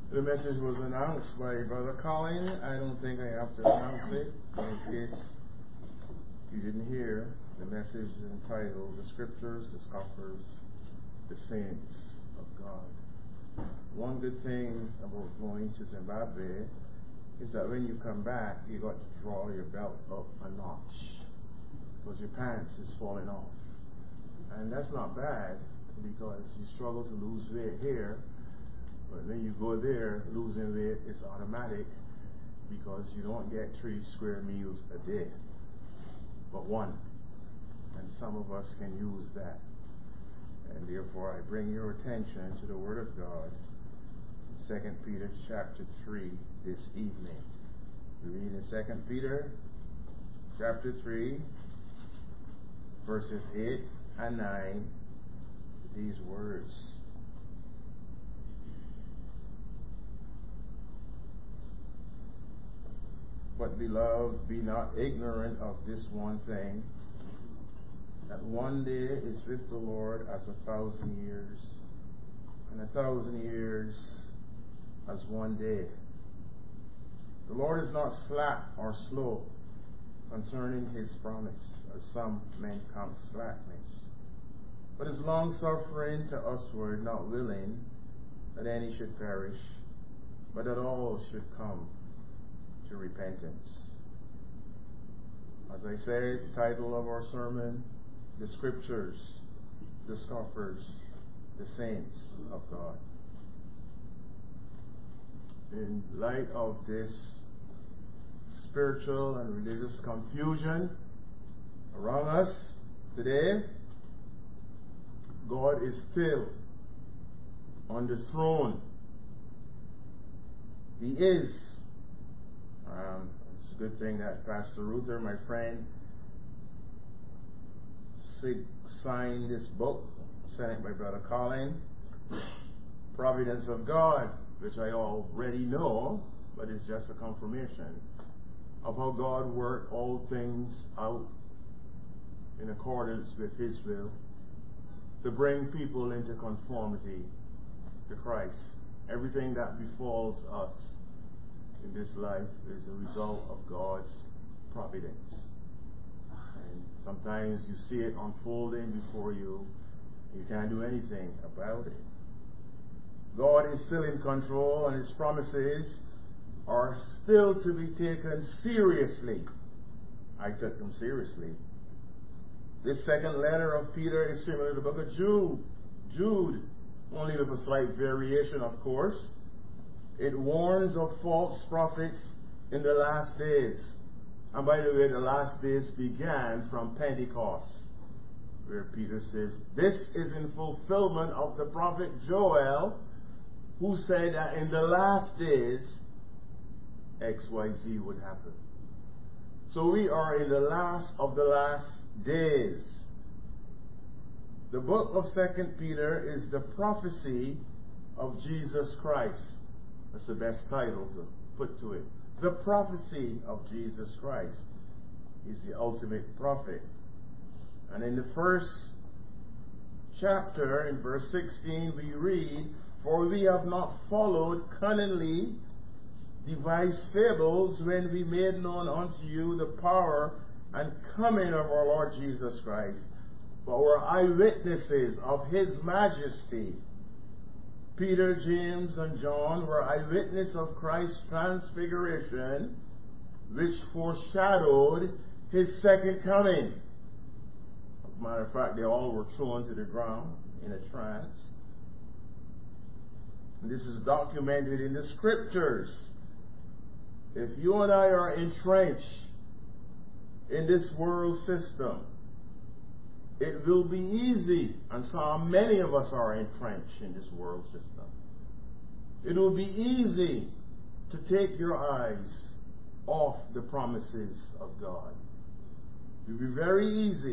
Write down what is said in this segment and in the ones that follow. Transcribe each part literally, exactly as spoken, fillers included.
The message was announced by Brother Colin. I don't think I have to announce it, but in case you didn't hear, the message is entitled The Scriptures, the Scoffers, the Saints of God. One good thing about going to Zimbabwe is that when you come back, you got to draw your belt up a notch because your pants is falling off. And that's not bad because you struggle to lose weight here. But when you go there, losing weight is automatic because you don't get three square meals a day, but one. And some of us can use that. And therefore I bring your attention to the Word of God, Second Peter chapter three this evening. We read in Second Peter chapter three, verses eight and nine, these words. But beloved, be not ignorant of this one thing, that one day is with the Lord as a thousand years, and a thousand years as one day. The Lord is not slack or slow concerning his promise, as some men count slackness, but is long-suffering to usward, not willing that any should perish, but that all should come to repentance. As I said, the title of our sermon, The Scriptures, the Scoffers, the Saints of God. In light of this spiritual and religious confusion around us today, God is still on the throne. He is. Um, it's a good thing that Pastor Ruther, my friend, signed this book, sent it by Brother Colin, Providence of God, which I already know, but it's just a confirmation of how God worked all things out in accordance with His will to bring people into conformity to Christ. Everything that befalls us in this life is a result of God's providence. And sometimes you see it unfolding before you. You can't do anything about it. God is still in control, and His promises are still to be taken seriously. I took them seriously. This second letter of Peter is similar to the book of Jude. Jude, only with a slight variation, of course. It warns of false prophets in the last days. And by the way, the last days began from Pentecost, where Peter says, this is in fulfillment of the prophet Joel, who said that in the last days, X Y Z would happen. So we are in the last of the last days. The book of Second Peter is the prophecy of Jesus Christ. That's the best title to put to it. The prophecy of Jesus Christ. He's the ultimate prophet. And in the first chapter, in verse sixteen, we read, for we have not followed cunningly devised fables when we made known unto you the power and coming of our Lord Jesus Christ, but were eyewitnesses of His majesty. Peter, James, and John were eyewitnesses of Christ's transfiguration, which foreshadowed His second coming. As a matter of fact, they all were thrown to the ground in a trance. And this is documented in the Scriptures. If you and I are entrenched in this world system, it will be easy, and so many of us are entrenched in this world system. It will be easy to take your eyes off the promises of God. It will be very easy.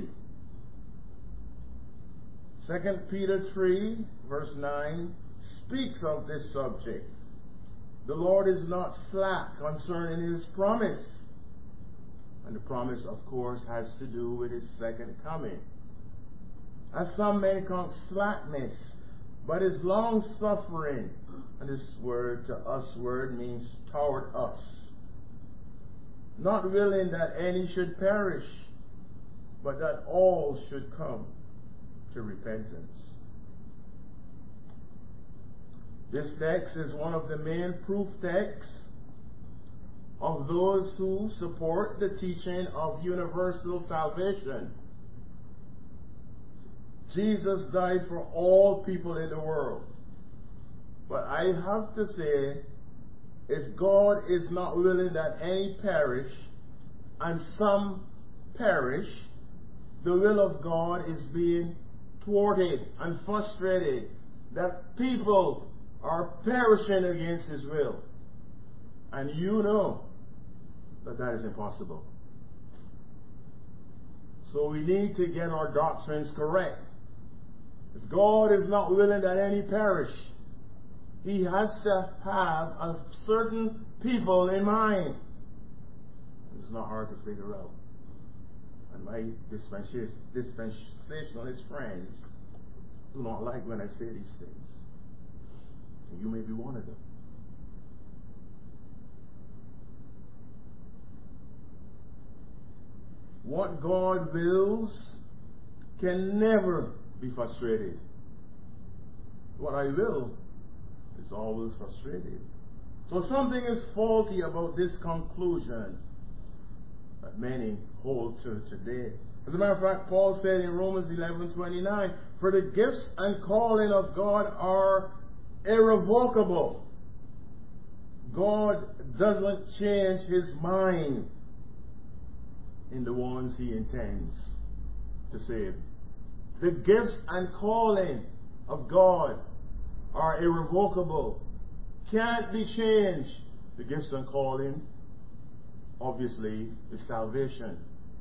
Second Peter three, verse nine, speaks of this subject. The Lord is not slack concerning His promise. And the promise, of course, has to do with His second coming. As some men count slackness, but is long-suffering And this word, to us word, means toward us. Not willing that any should perish, but that all should come to repentance. This text is one of the main proof texts of those who support the teaching of universal salvation. Jesus died for all people in the world. But I have to say, if God is not willing that any perish, and some perish, the will of God is being thwarted and frustrated. That people are perishing against His will. And you know that that is impossible. So we need to get our doctrines correct. If God is not willing that any perish, He has to have a certain people in mind. It's not hard to figure out. And my dispensationalist friends do not like when I say these things. And you may be one of them. What God wills can never be frustrated. What I will is always frustrated. So something is faulty about this conclusion that many hold to today. As a matter of fact, Paul said in Romans eleven twenty-nine, for the gifts and calling of God are irrevocable. God doesn't change His mind in the ones He intends to save. The gifts and calling of God are irrevocable. Can't be changed. The gifts and calling, obviously, is salvation.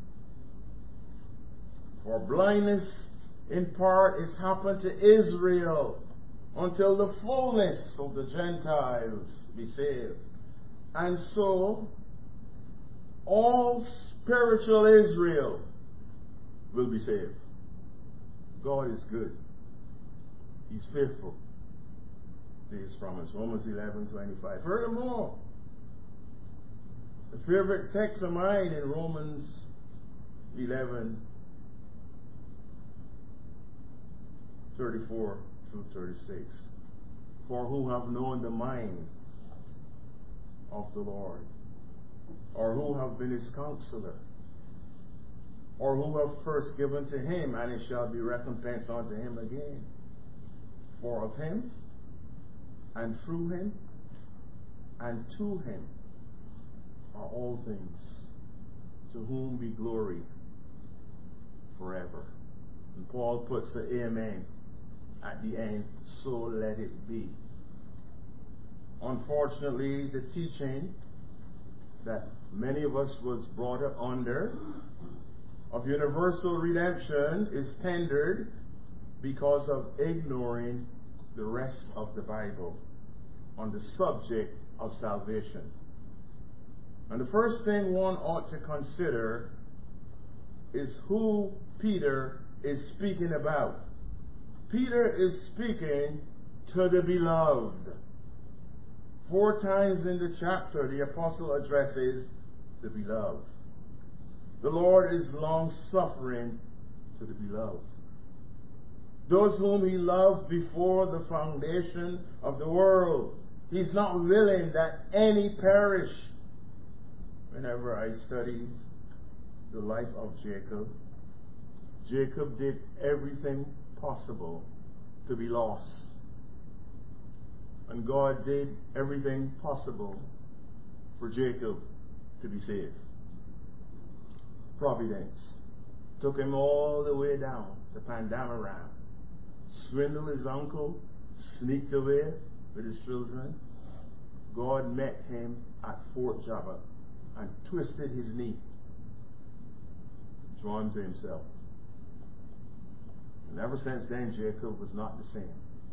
For blindness, in part, is happened to Israel until the fullness of the Gentiles be saved. And so, all spiritual Israel will be saved. God is good. He's faithful to His promise. Romans eleven twenty-five. Furthermore, the favorite text of mine in Romans eleven thirty-four through thirty-six. For who have known the mind of the Lord, or who have been His counselor, or who have first given to Him, and it shall be recompensed unto Him again. For of Him, and through Him, and to Him are all things, to whom be glory forever. And Paul puts the amen at the end, so let it be. Unfortunately, the teaching that many of us was brought up under of universal redemption is hindered because of ignoring the rest of the Bible on the subject of salvation. And the first thing one ought to consider is who Peter is speaking about. Peter is speaking to the beloved. Four times in the chapter, the apostle addresses the beloved. The Lord is long-suffering to the beloved. Those whom He loved before the foundation of the world. He's not willing that any perish. Whenever I study the life of Jacob, Jacob did everything possible to be lost. And God did everything possible for Jacob to be saved. Providence took him all the way down to Pandamaram, swindled his uncle, sneaked away with his children. God met him at Fort Java and twisted his knee, drew him to Himself. And ever since then, Jacob was not the same.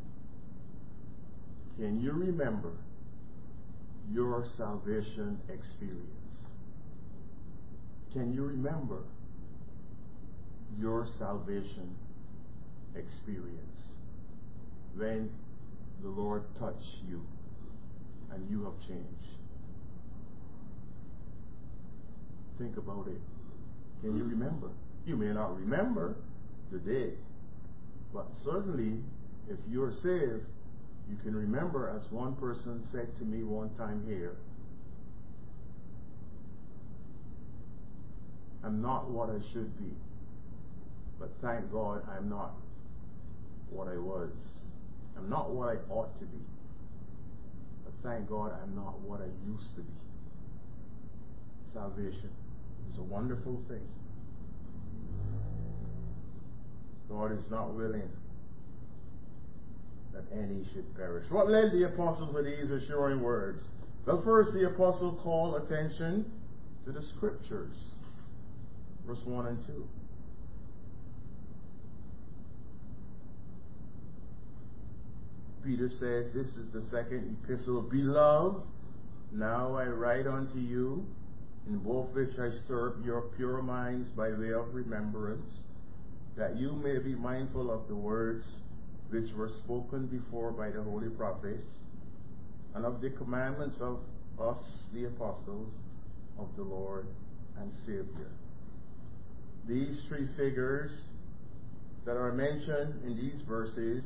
Can you remember your salvation experience? Can you remember your salvation experience? When the Lord touched you and you have changed? Think about it. Can you remember? You may not remember the day, but certainly if you're saved, you can remember, as one person said to me one time here, I'm not what I should be, but thank God I'm not what I was. I'm not what I ought to be, but thank God I'm not what I used to be. Salvation is a wonderful thing. God is not willing that any should perish. What led the apostles with these assuring words? Well, first the apostle called attention to the scriptures. Verse one and two. Peter says, this is the second epistle. Beloved, now I write unto you, in both which I stir up your pure minds by way of remembrance, that you may be mindful of the words which were spoken before by the holy prophets, and of the commandments of us, the apostles of the Lord and Savior. These three figures that are mentioned in these verses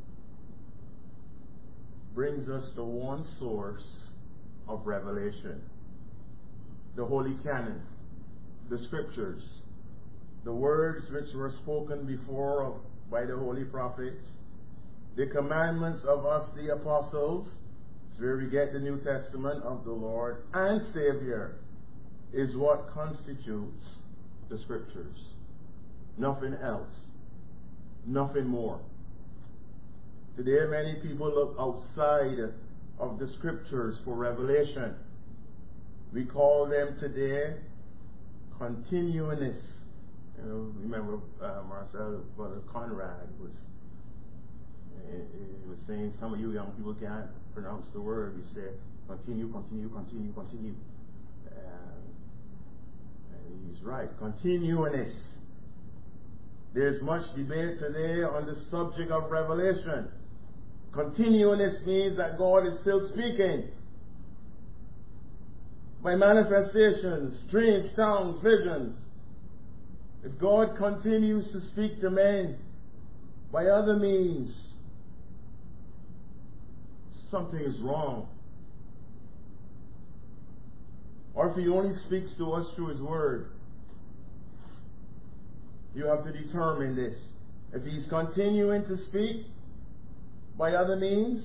brings us to one source of revelation: the Holy Canon, the Scriptures, the words which were spoken before of, by the holy prophets, the commandments of us, the apostles. It's where we get the New Testament of the Lord and Savior, is what constitutes the Scriptures. Nothing else. Nothing more. Today many people look outside of the Scriptures for revelation. We call them today continuanists. You know, remember uh, Marcel, Brother Conrad was he was saying some of you young people can't pronounce the word. We say continue, continue, continue, continue. Uh, and he's right. Continuanists. There's much debate today on the subject of revelation. Continuanist means that God is still speaking by manifestations, strange tongues, visions. If God continues to speak to men by other means, something is wrong. Or if He only speaks to us through His Word, you have to determine this. If He's continuing to speak by other means,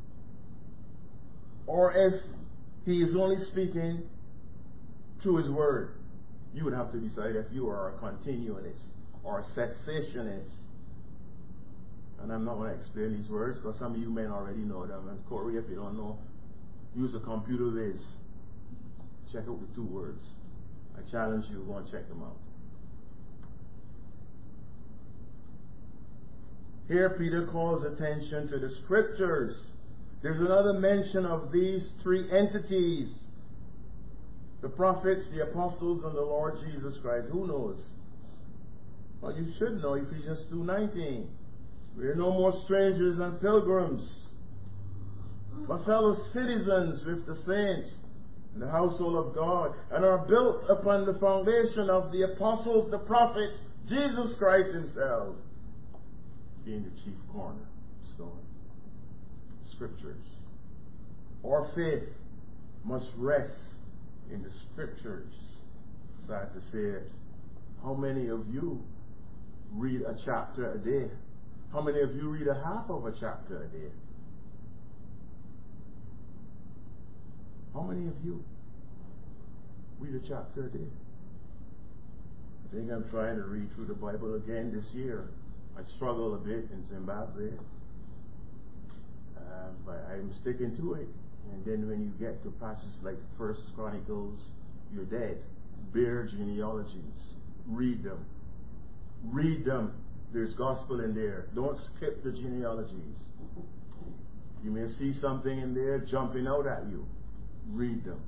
or if He is only speaking through His Word, you would have to decide if you are a continuanist or a cessationist. And I'm not going to explain these words because some of you men already know them. And Corey, if you don't know, use a computer whiz. Check out the two words. I challenge you to go and check them out. Here Peter calls attention to the Scriptures. There's another mention of these three entities: the prophets, the apostles, and the Lord Jesus Christ. Who knows? Well, you should know Ephesians two nineteen. We are no more strangers and pilgrims, but fellow citizens with the saints in the household of God, and are built upon the foundation of the apostles, the prophets, Jesus Christ Himself being the chief cornerstone. Scriptures. Our faith must rest in the Scriptures. Sad to say it. How many of you read a chapter a day? How many of you read a half of a chapter a day? How many of you read a chapter a day? I think I'm trying to read through the Bible again this year. I struggle a bit in Zimbabwe, uh, but I'm sticking to it. And then when you get to passages like First Chronicles, you're dead. Bare genealogies. Read them. Read them. There's gospel in there. Don't skip the genealogies. You may see something in there jumping out at you. Read them.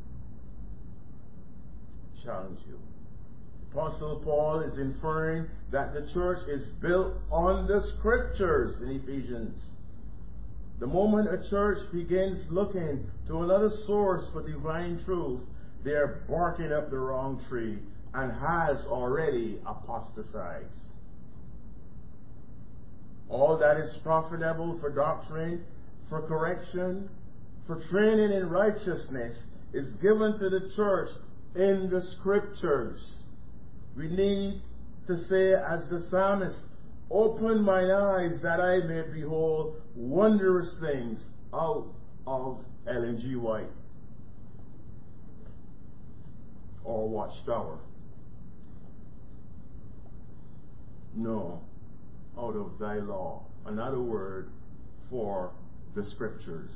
Challenge you. Apostle Paul is inferring that the church is built on the Scriptures in Ephesians. The moment a church begins looking to another source for divine truth, they're barking up the wrong tree and has already apostatized. All that is profitable for doctrine, for correction, for training in righteousness is given to the church in the scriptures. We need to say as the psalmist, open mine eyes that I may behold wondrous things out of Ellen G. White or Watchtower. No, out of thy law. Another word for the scriptures.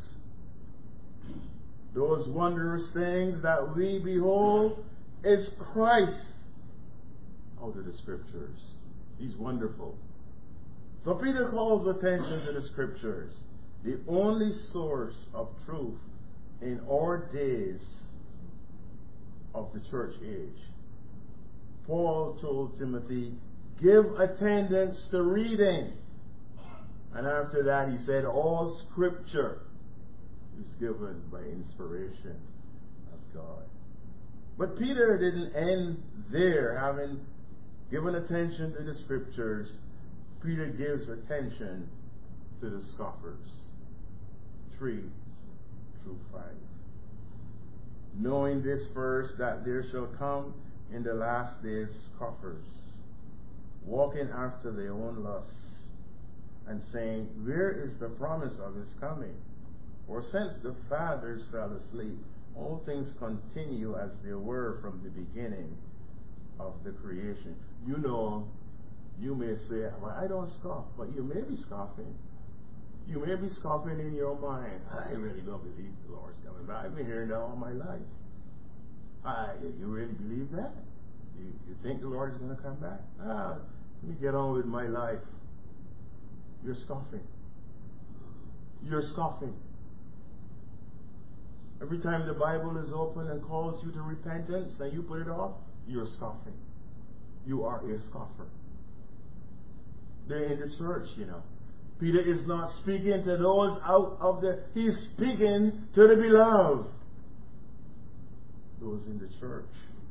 Those wondrous things that we behold is Christ out of the scriptures. He's wonderful. So Peter calls attention to the scriptures, the only source of truth in our days of the church age. Paul told Timothy, give attendance to reading. And after that he said, all scripture is given by inspiration of God. But Peter didn't end there, having given attention to the scriptures. Peter gives attention to the scoffers. Three through five. Knowing this first, that there shall come in the last days scoffers, walking after their own lusts, and saying, where is the promise of his coming? For since the fathers fell asleep, all things continue as they were from the beginning of the creation. You know, you may say, well, I don't scoff, but you may be scoffing. You may be scoffing in your mind. I really don't believe the Lord's coming back. I've been hearing that all my life. I, you really believe that? You, you think the Lord is going to come back? Ah, let me get on with my life. You're scoffing. You're scoffing. Every time the Bible is open and calls you to repentance and you put it off, you're scoffing. You are a scoffer. They're in the church, you know. Peter is not speaking to those out of the... He's speaking to the beloved. Those in the church.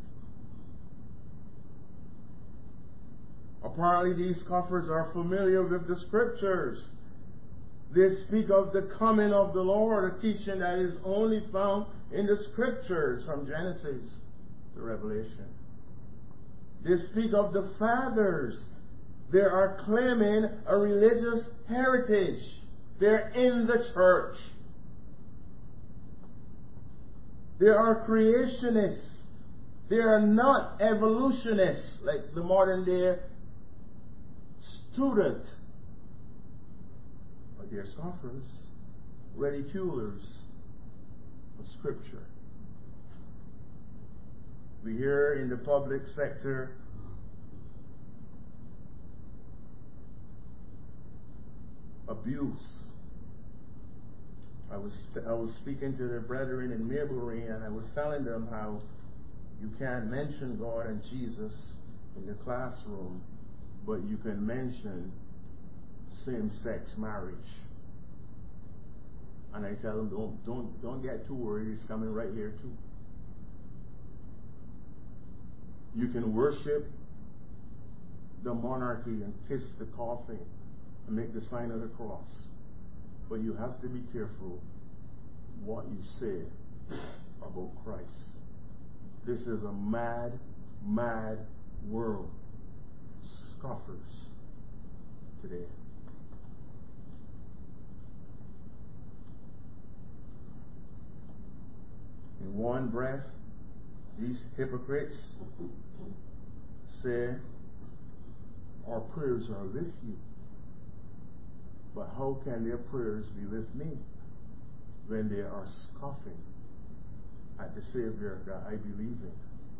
Apparently these scoffers are familiar with the scriptures. They speak of the coming of the Lord, a teaching that is only found in the scriptures from Genesis to Revelation. They speak of the fathers. They are claiming a religious heritage. They're in the church. They are creationists. They are not evolutionists like the modern day student. But they're scoffers, ridiculers of Scripture. We hear in the public sector abuse. I was I was speaking to the brethren in Maybelline, and I was telling them how you can't mention God and Jesus in the classroom, but you can mention same-sex marriage. And I tell them, don't don't don't get too worried. It's coming right here too. You can worship the monarchy and kiss the coffin and make the sign of the cross. But you have to be careful what you say about Christ. This is a mad, mad world. Scoffers today. In one breath, these hypocrites say, our prayers are with you. But how can their prayers be with me when they are scoffing at the Savior that I believe in?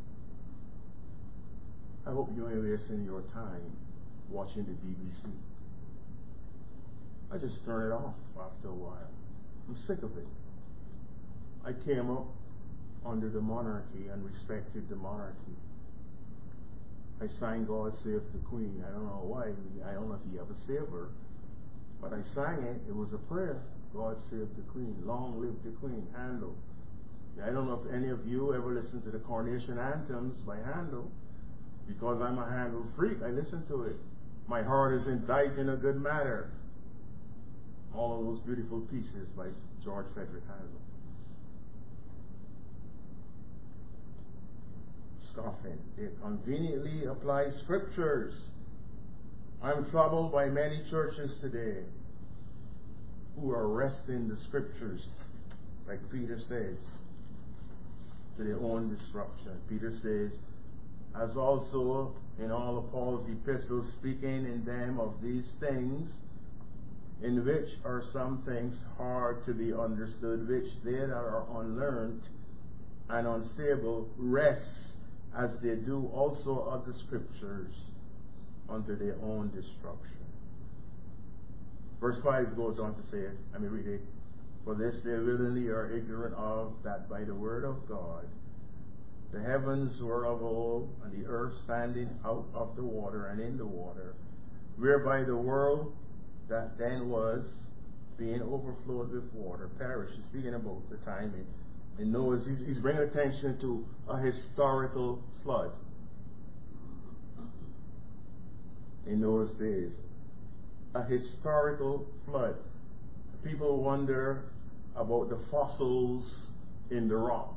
I hope you ain't wasting your time watching the B B C. I just turn it off after a while. I'm sick of it. I came up under the monarchy and respected the monarchy. I sang God Save the Queen. I don't know why. I don't know if he ever saved her. But I sang it. It was a prayer. God save the Queen. Long live the Queen. Handel. I don't know if any of you ever listen to the Coronation Anthems by Handel. Because I'm a Handel freak, I listen to it. My heart is indicted in a good matter. All of those beautiful pieces by George Frederick Handel. Scoffing. They conveniently apply scriptures. I'm troubled by many churches today who are wresting the scriptures, like Peter says, to their own destruction. Peter says, as also in all of Paul's epistles, speaking in them of these things, in which are some things hard to be understood, which they that are unlearned and unstable rest, as they do also of the scriptures, unto their own destruction. Verse five goes on to say, let me read it. For this they willingly are ignorant of, that by the word of God the heavens were of old, and the earth standing out of the water and in the water, whereby the world that then was, being overflowed with water, perished. He's speaking about the time in, in Noah's. He's, he's bringing attention to a historical flood in Noah's days. A historical flood. People wonder about the fossils in the rocks.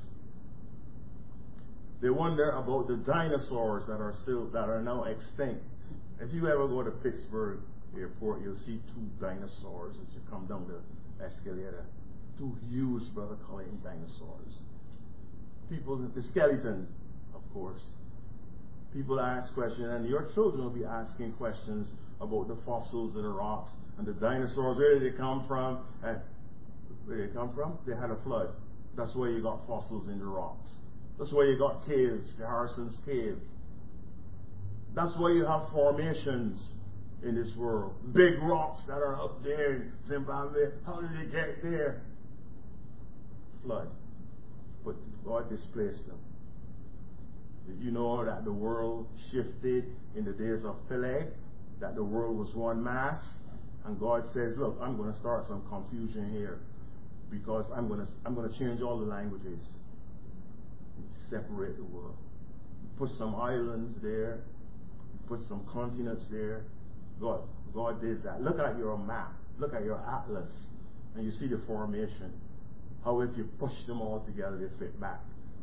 They wonder about the dinosaurs that are still that are now extinct. If you ever go to Pittsburgh Airport, you'll see two dinosaurs as you come down the escalator. Two huge, brother Colleen, dinosaurs. People, the skeletons, of course. People ask questions, and your children will be asking questions about the fossils in the rocks and the dinosaurs. Where did they come from? And where did they come from? They had a flood. That's why you got fossils in the rocks. That's why you got caves, the Harrison's Cave. That's why you have formations in this world. Big rocks that are up there in Zimbabwe. How did they get there? Flood. But God displaced them. Did you know that the world shifted in the days of Peleg? That the world was one mass? And God says, look, I'm going to start some confusion here. Because I'm going to, I'm going to change all the languages. Separate the world. Put some islands there. Put some continents there. God, God did that. Look at your map. Look at your atlas. And you see the formation. How if you push them all together, they fit back.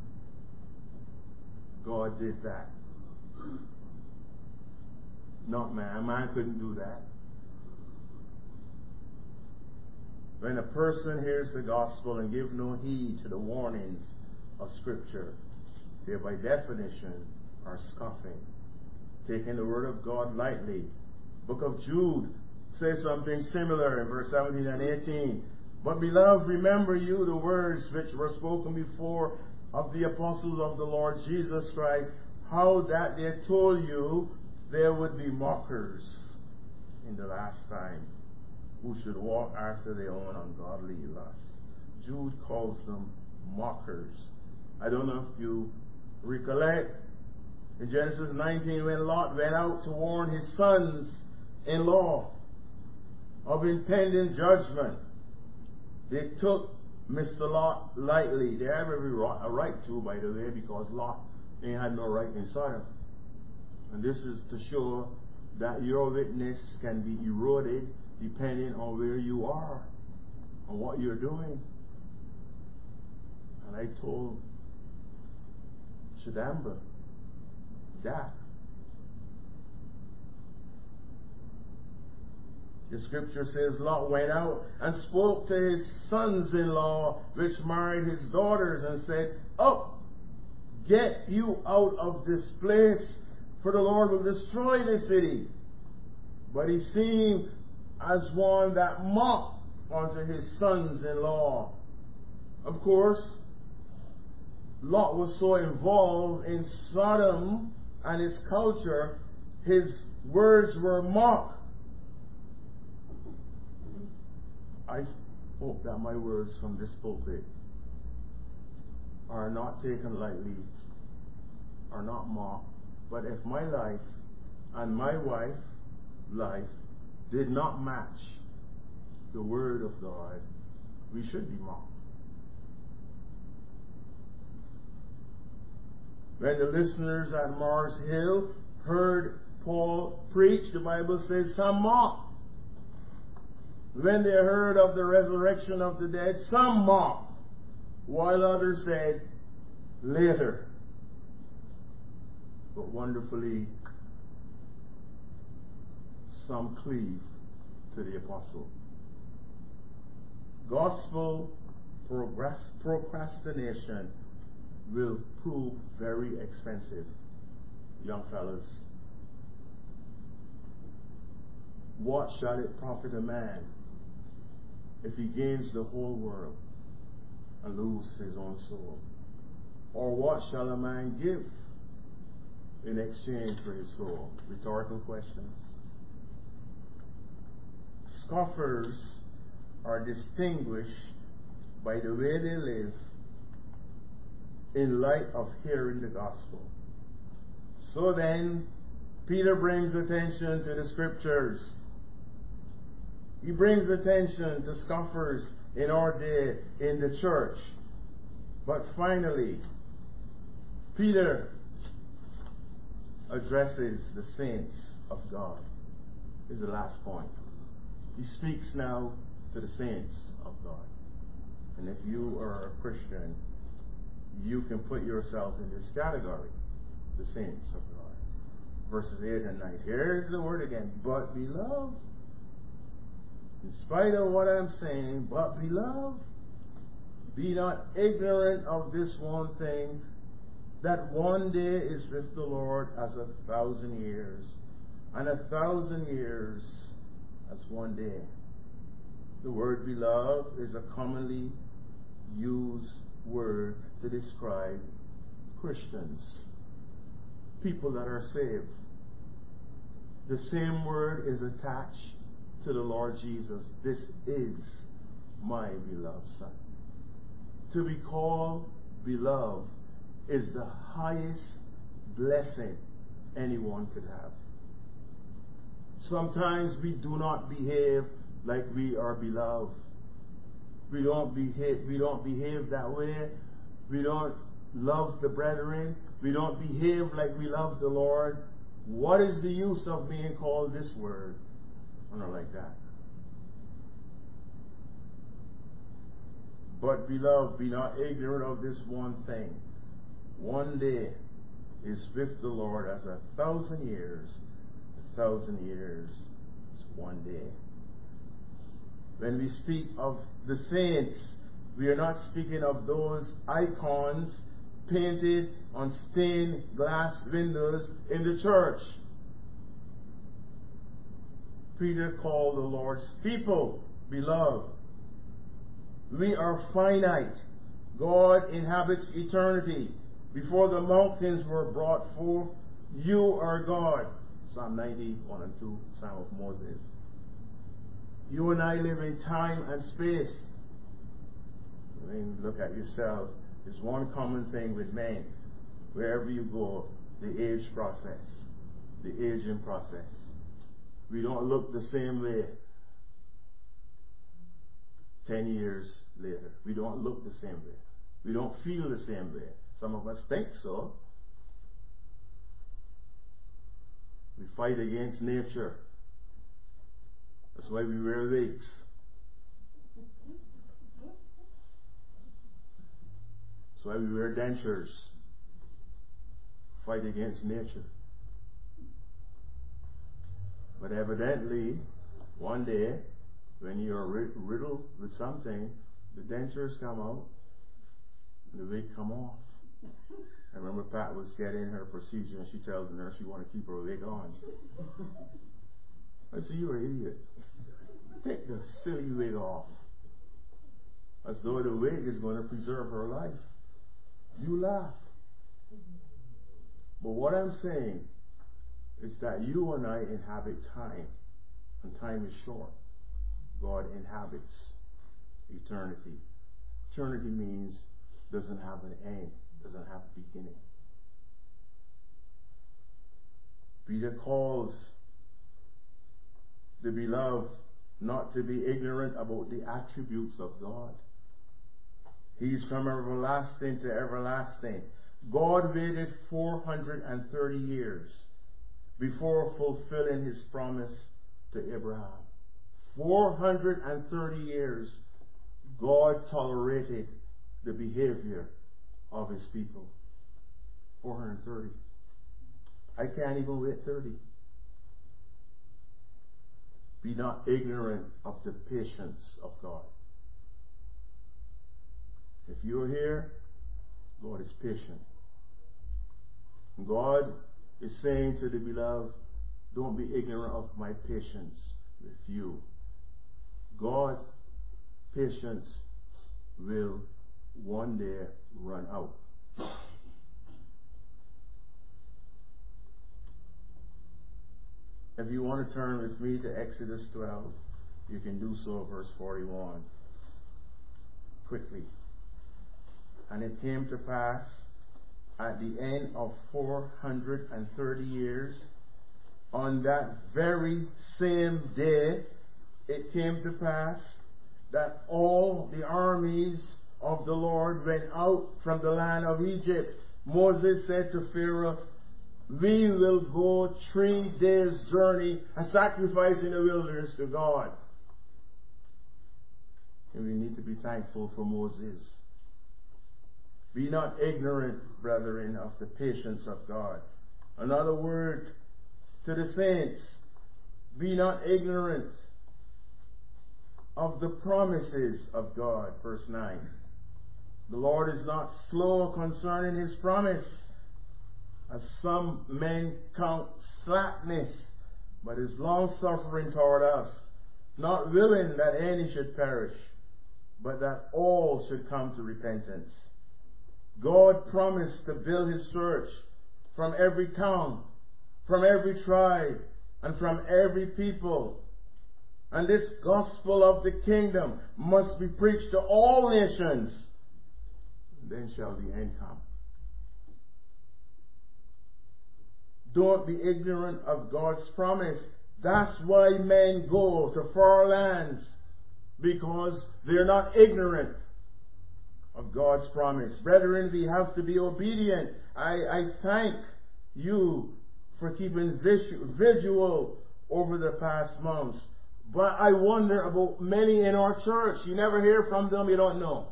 God did that. Not man. Man couldn't do that. When a person hears the gospel and give no heed to the warnings of Scripture, they by definition are scoffing, taking the word of God lightly. Book of Jude says something similar in verse seventeen and eighteen. But beloved, remember you the words which were spoken before of the apostles of the Lord Jesus Christ, how that they told you there would be mockers in the last time, who should walk after their own ungodly lusts. Jude calls them mockers. I don't know if you recollect in Genesis nineteen when Lot went out to warn his sons-in-law of impending judgment. They took Mister Lot lightly. They have every right, a right to, by the way, because Lot ain't had no right in Sodom. And this is to show that your witness can be eroded depending on where you are, on what you're doing. And I told Shadamba that the scripture says Lot went out and spoke to his sons-in-law, which married his daughters, and said, up, get you out of this place, for the Lord will destroy this city. But he seemed as one that mocked unto his sons-in-law. Of course, Lot was so involved in Sodom and its culture, his words were mocked. I hope that my words from this pulpit are not taken lightly, are not mocked. But if my life and my wife's life did not match the Word of God, we should be mocked. When the listeners at Mars Hill heard Paul preach, the Bible says some mocked. When they heard of the resurrection of the dead, some mocked, while others said, later. But wonderfully, some cleave to the apostle. Gospel progress, procrastination will prove very expensive, young fellas. What shall it profit a man if he gains the whole world and lose his own soul? Or what shall a man give in exchange for his soul? Rhetorical questions. Scoffers are distinguished by the way they live in light of hearing the gospel. So then, Peter brings attention to the scriptures. He brings attention to scoffers in our day in the church. But finally, Peter addresses the saints of God. This is the last point. He speaks now to the saints of God. And if you are a Christian, you can put yourself in this category, the saints of God. Verses eight and nine. Here's the word again. But beloved, in spite of what I'm saying, but beloved, be not ignorant of this one thing, that one day is with the Lord as a thousand years, and a thousand years as one day. The word beloved is a commonly used word to describe Christians, people that are saved. The same word is attached to the Lord Jesus. This is my beloved Son. To be called beloved is the highest blessing anyone could have. Sometimes we do not behave like we are beloved. We don't behave, we don't behave that way. We don't love the brethren. We don't behave like we love the Lord. What is the use of being called this word? I don't like that. But beloved, be not ignorant of this one thing. One day is with the Lord as a thousand years. A thousand years is one day. When we speak of the saints, we are not speaking of those icons painted on stained glass windows in the church. Peter called the Lord's people beloved. We are finite. God inhabits eternity. Before the mountains were brought forth, you are God. Psalm ninety, one and two, Psalm of Moses. You and I live in time and space. When you look at yourself, there's one common thing with men. Wherever you go, the age process, the aging process. We don't look the same way ten years later. We don't look the same way. We don't feel the same way. Some of us think so. We fight against nature. That's why we wear wigs. That's why we wear dentures. Fight against nature. But evidently, one day, when you're riddled with something, the dentures come out and the wig come off. I remember Pat was getting her procedure and she tells the nurse she wanted to keep her wig on. I said, you're an idiot. Take the silly wig off. As though the wig is going to preserve her life. You laugh. But what I'm saying is that you and I inhabit time. And time is short. God inhabits eternity. Eternity means doesn't have an end, doesn't have a beginning. Peter calls the beloved not to be ignorant about the attributes of God. He's from everlasting to everlasting. God waited four hundred thirty years before fulfilling his promise to Abraham. four hundred thirty years God tolerated the behavior of his people. four hundred thirty. I can't even wait thirty. Be not ignorant of the patience of God. If you're here, God is patient. God is saying to the beloved, don't be ignorant of my patience with you. God's patience will one day run out. If you want to turn with me to Exodus twelve, you can do so, verse forty-one. Quickly. And it came to pass at the end of four hundred thirty years, on that very same day, it came to pass that all the armies of the Lord went out from the land of Egypt. Moses said to Pharaoh, we will go three days' journey, a sacrifice in the wilderness to God. And we need to be thankful for Moses. Be not ignorant, brethren, of the patience of God. Another word to the saints. Be not ignorant of the promises of God. Verse nine. The Lord is not slow concerning his promise, as some men count slackness, but is long-suffering toward us, not willing that any should perish, but that all should come to repentance. God promised to build his church from every town, from every tribe, and from every people. And this gospel of the kingdom must be preached to all nations. Then shall the end come. Don't be ignorant of God's promise. That's why men go to far lands, because they're not ignorant of God's promise. Brethren, we have to be obedient. I, I thank you for keeping vigil over the past months. But I wonder about many in our church. You never hear from them, you don't know.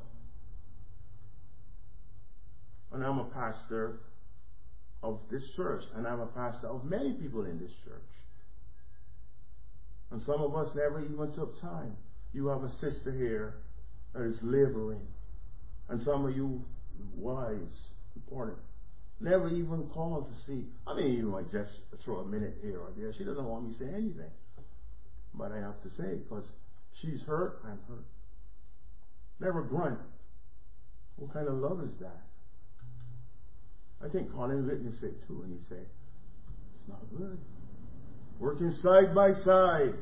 And I'm a pastor of this church, and I'm a pastor of many people in this church. And some of us never even took time. You have a sister here that is laboring, and some of you wives, important, never even called to see. I mean, you might just throw a minute here or there. She doesn't want me to say anything, but I have to say, because she's hurt, I'm hurt. Never grunt. What kind of love is that? I think Colin witnessed it too, and he said, it's not good. Working side by side.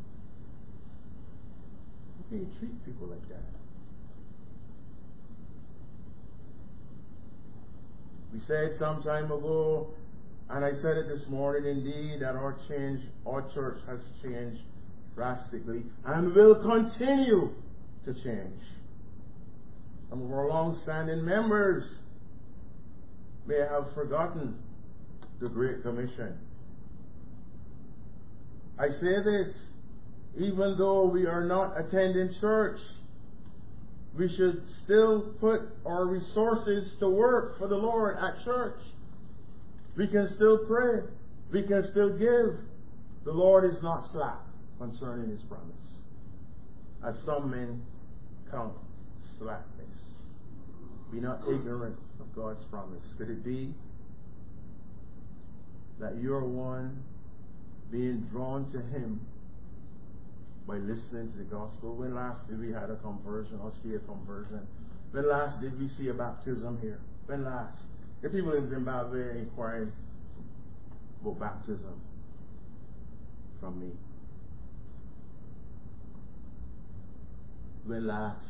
How can you treat people like that? We said some time ago, and I said it this morning, indeed, that our change, our church has changed drastically and will continue to change. Some of our long-standing members may have forgotten the Great Commission. I say this, even though we are not attending church, we should still put our resources to work for the Lord at church. We can still pray. We can still give. The Lord is not slack concerning his promise, as some men count slackness. Be not ignorant of God's promise. Could it be that you're one being drawn to him by listening to the gospel? When last did we have a conversion or see a conversion? When last did we see a baptism here? When last? The people in Zimbabwe inquiring about baptism from me. When last?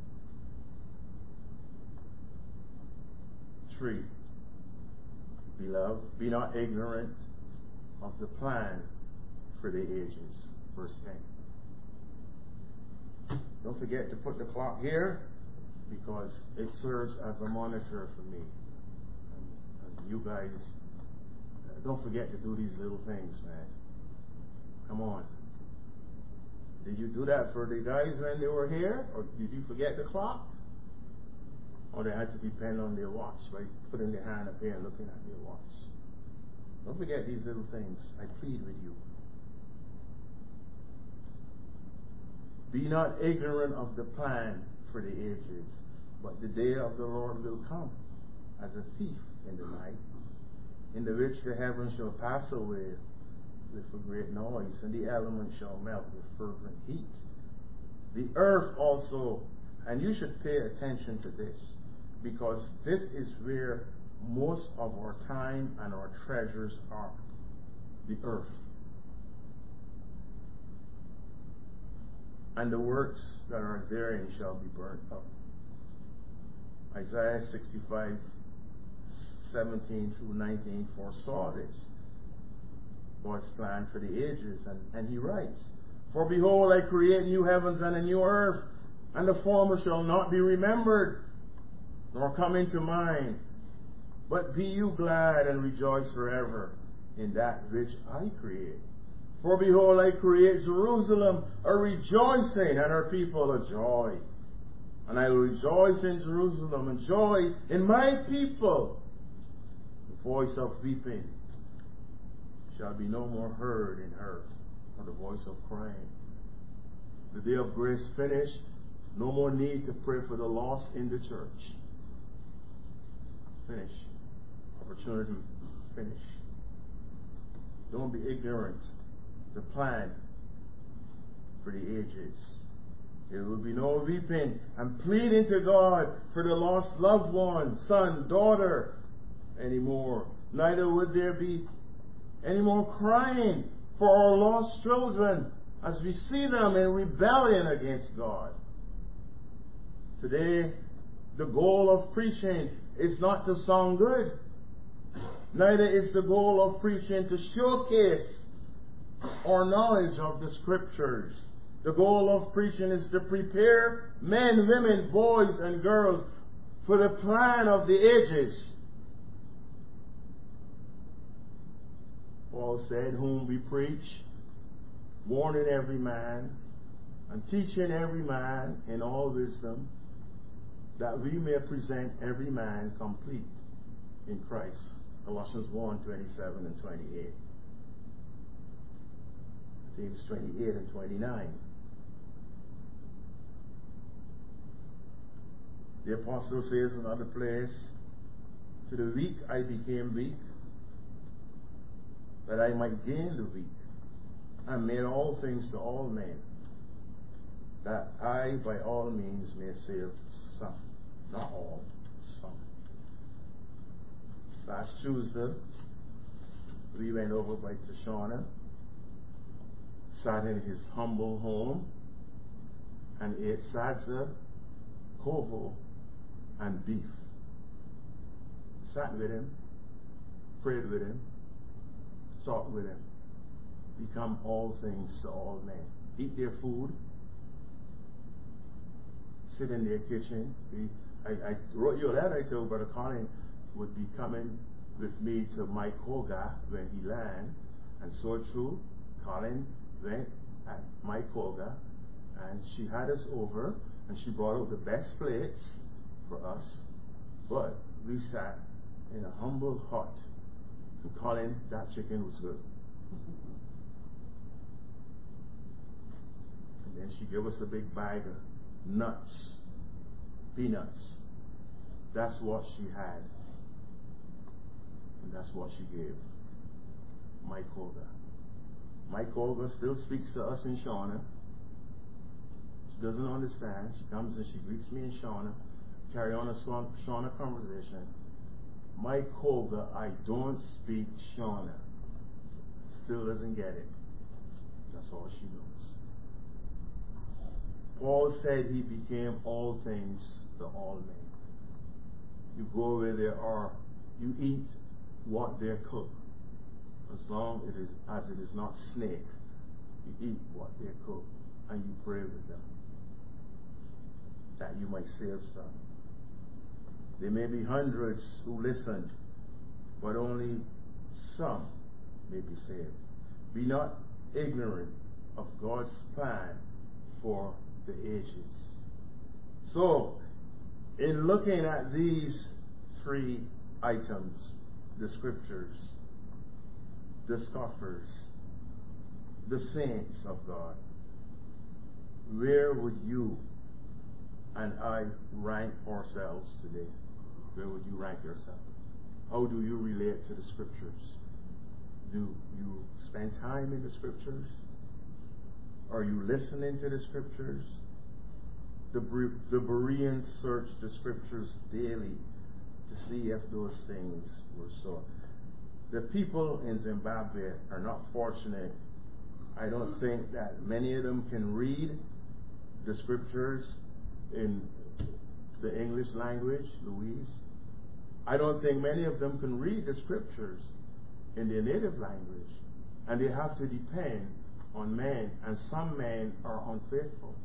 Three. Beloved, be not ignorant of the plan for the ages. Verse ten. Don't forget to put the clock here, because it serves as a monitor for me. And, and you guys, uh, don't forget to do these little things, man. Come on. Did you do that for the guys when they were here? Or did you forget the clock? Or they had to depend on their watch, right? Putting their hand up here and looking at their watch. Don't forget these little things. I plead with you. Be not ignorant of the plan for the ages, but the day of the Lord will come as a thief in the night, in the which the heavens shall pass away with a great noise, and the elements shall melt with fervent heat. The earth also, and you should pay attention to this, because this is where most of our time and our treasures are. The earth. And the works that are therein shall be burnt up. Isaiah sixty-five, seventeen through nineteen foresaw this, God's plan for the ages, and, and he writes, For behold, I create new heavens and a new earth, and the former shall not be remembered, nor come into mind. But be you glad and rejoice forever in that which I create. For behold, I create Jerusalem a rejoicing, and her people a joy. And I will rejoice in Jerusalem and joy in my people. The voice of weeping shall be no more heard in her, or the voice of crying. The day of grace finished. No more need to pray for the lost in the church. Finish. Opportunity finish. Don't be ignorant. The plan for the ages. There will be no weeping and pleading to God for the lost loved one, son, daughter, anymore. Neither would there be any more crying for our lost children as we see them in rebellion against God. Today, the goal of preaching is not to sound good. Neither is the goal of preaching to showcase our knowledge of the scriptures. The goal of preaching is to prepare men, women, boys, and girls for the plan of the ages. Paul said, whom we preach, warning every man, and teaching every man in all wisdom, that we may present every man complete in Christ. Colossians one, twenty-seven and twenty-eight. I think it's twenty-eight and twenty-nine. The apostle says in another place, to the weak I became weak, that I might gain the weak, and made all things to all men, that I by all means may save some. Not all, some. Last Tuesday, we went over by Tashana, sat in his humble home, and ate sadza, kovo, and beef. Sat with him, prayed with him, talked with him, become all things to all men. Eat their food, sit in their kitchen. We, I, I wrote you a letter. I told Brother Colin would be coming with me to Mike Hoga when he landed, and so true. Colin went at Mike Hoga, and she had us over, and she brought out the best plates for us, but we sat in a humble hut, and Colin, that chicken was good. And then she gave us a big bag of nuts, peanuts. That's what she had. And that's what she gave Mike Holger. Mike Holger still speaks to us in Shauna. She doesn't understand. She comes and she greets me in Shauna. Carry on a Shauna conversation. Mike Holger, I don't speak Shauna. Still doesn't get it. That's all she knows. Paul said he became all things to all men. You go where there are, you eat what they cook. As long it is, as it is not snake, you eat what they cook and you pray with them. that you might save some. There may be hundreds who listened, but only some may be saved. Be not ignorant of God's plan for the ages. So, in looking at these three items, the scriptures, the scoffers, the saints of God, where would you and I rank ourselves today? Where would you rank yourself? How do you relate to the scriptures? Do you spend time in the scriptures? Are you listening to the scriptures? The, the Bereans searched the scriptures daily to see if those things were so. The people in Zimbabwe are not fortunate. I don't think that many of them can read the scriptures in the English language, Louise. I don't think many of them can read the scriptures in their native language. And they have to depend on men, and some men are unfaithful.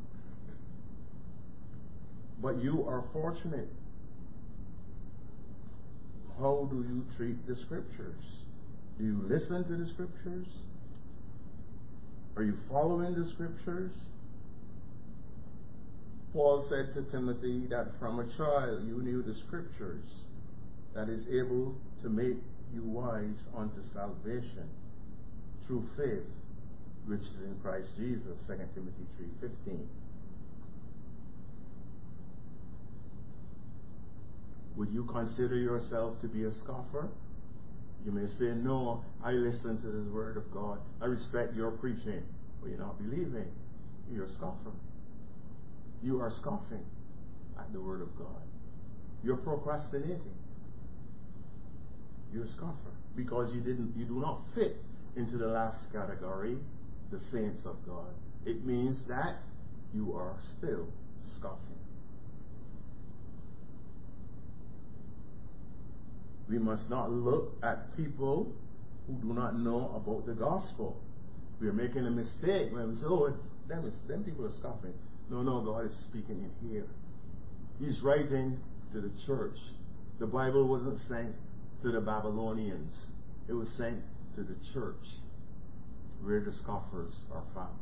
But you are fortunate. How do you treat the scriptures? Do you listen to the scriptures? Are you following the scriptures? Paul said to Timothy that from a child you knew the scriptures that is able to make you wise unto salvation through faith which is in Christ Jesus, Second Timothy three fifteen. Would you consider yourself to be a scoffer? You may say, no, I listen to the word of God. I respect your preaching. But you're not believing. You're a scoffer. You are scoffing at the word of God. You're procrastinating. You're a scoffer because you didn't you do not fit into the last category, the saints of God. It means that you are still scoffing. We must not look at people who do not know about the gospel. We are making a mistake when we say, oh, them, is, them people are scoffing. No, no, God is speaking in here. He's writing to the church. The Bible wasn't sent to the Babylonians. It was sent to the church where the scoffers are found.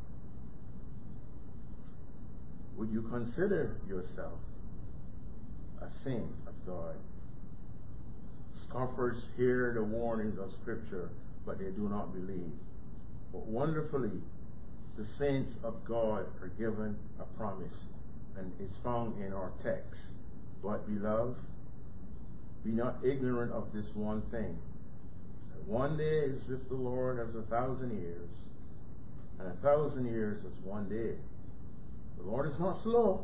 Would you consider yourself a saint of God? Scoffers hear the warnings of Scripture, but they do not believe. But wonderfully, the saints of God are given a promise, and it's found in our text. But beloved, be not ignorant of this one thing, that one day is with the Lord as a thousand years, and a thousand years as one day. The Lord is not slow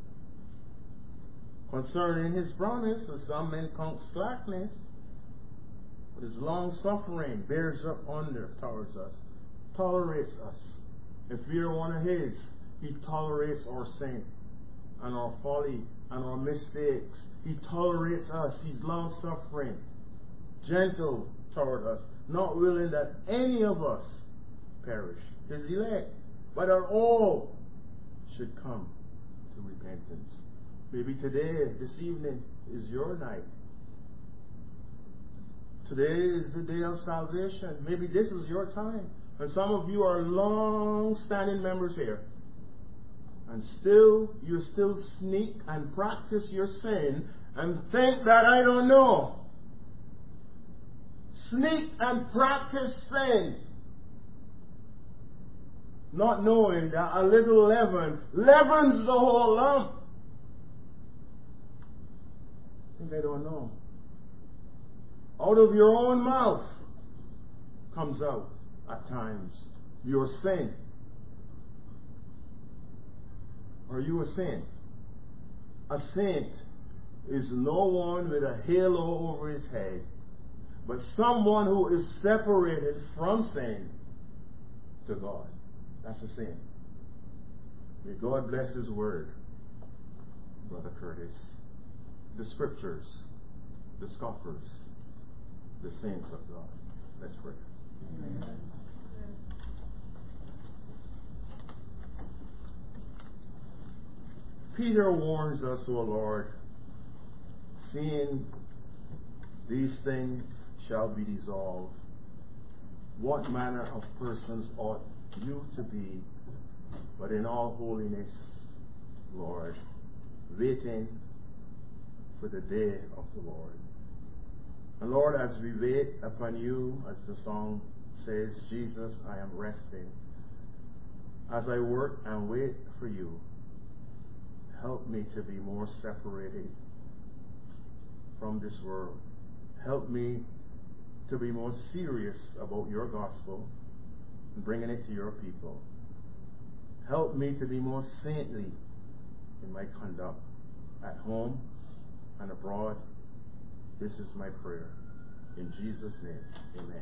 concerning his promise, as some men count slackness, but his long suffering bears up under towards us, tolerates us. If we are one of his, he tolerates our sin and our folly and our mistakes. He tolerates us. He's long suffering, gentle toward us, not willing that any of us perish, his elect, but that all should come to repentance. Maybe today, this evening, is your night. Today is the day of salvation. Maybe this is your time. And some of you are long-standing members here. And still, you still sneak and practice your sin and think that I don't know. Sneak and practice sin, not knowing that a little leaven leavens the whole lump. I think they don't know. Out of your own mouth comes out at times your sin. Are you a saint? A saint is no one with a halo over his head, but someone who is separated from sin to God. That's a saint. May God bless his word, Brother Curtis. The scriptures, the scoffers, the saints of God. Let's pray. Amen. Peter warns us, O Lord, seeing these things shall be dissolved, what manner of persons ought you to be, but in all holiness, Lord, waiting for the day of the Lord. And Lord, as we wait upon you, as the song says, Jesus, I am resting. As I work and wait for you, help me to be more separated from this world. Help me to be more serious about your gospel and bringing it to your people. Help me to be more saintly in my conduct at home and abroad. This is my prayer. In Jesus' name, amen.